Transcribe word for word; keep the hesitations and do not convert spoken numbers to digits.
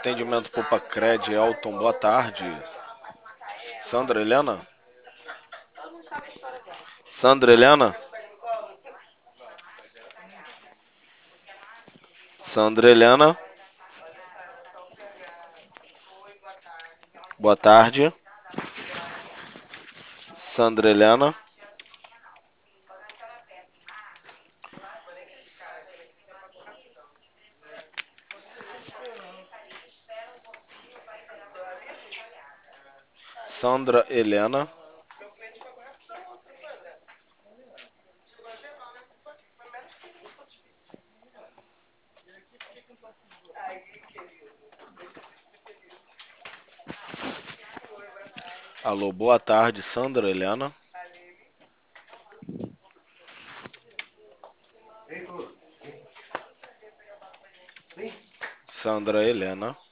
Atendimento Popacred, Elton, boa tarde. Sandra Helena? Sandra Helena? Sandra Helena? Boa tarde. Sandra Helena? Sandra Helena? Alô, boa tarde, Sandra Helena? Sandra Helena?